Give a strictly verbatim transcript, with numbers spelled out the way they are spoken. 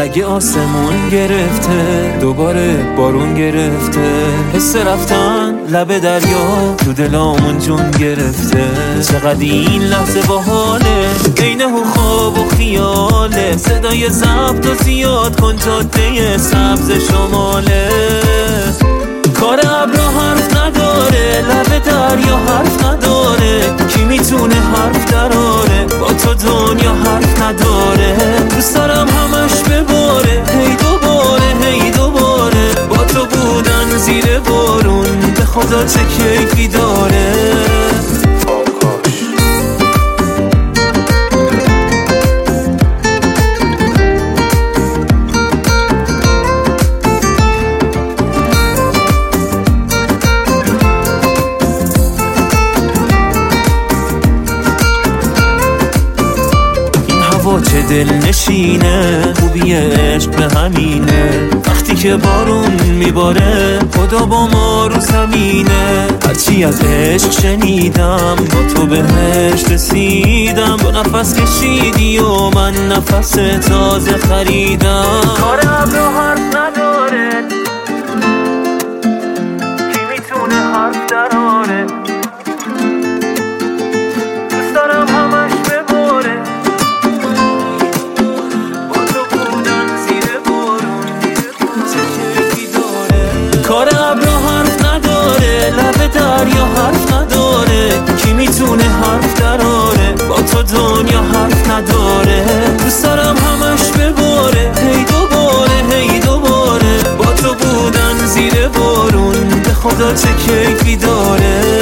رگ آسمون گرفته، دوباره بارون گرفته، حس رفتن لب دریا تو دلامون جون گرفته. چقدر این لحظه باحاله، بین خواب و خیاله، صدای ضبط و زیاد کن جاده سبز شماله. کار ابرا حرف نداره، لب دریا حرف نداره، کی میتونه حرف دراره، با تو دنیا حرف نداره. دوست دارم همش بباره، هی دوباره هی دوباره، با تو بودن زیر بارون به خدا چه کیفی داره. چه دل نشینه، خوبی عشق به همینه، وقتی که بارون میباره خدا با ما رو زمینه. هرچی از عشق شنیدم با تو بهش رسیدم، با نفس کشیدی و من نفس تازه خریدم. کار ابرا حرف نداره، کی میتونه حرف دراره، دوست دارم همش بباره، کار ابرا حرف نداره، لب دریا حرف نداره، کی میتونه حرف دراره، با تو دنیا حرف نداره. دوست دارم همش بباره، هی دوباره هی دوباره، با تو بودن زیر بارون به خدا چه کیفی داره.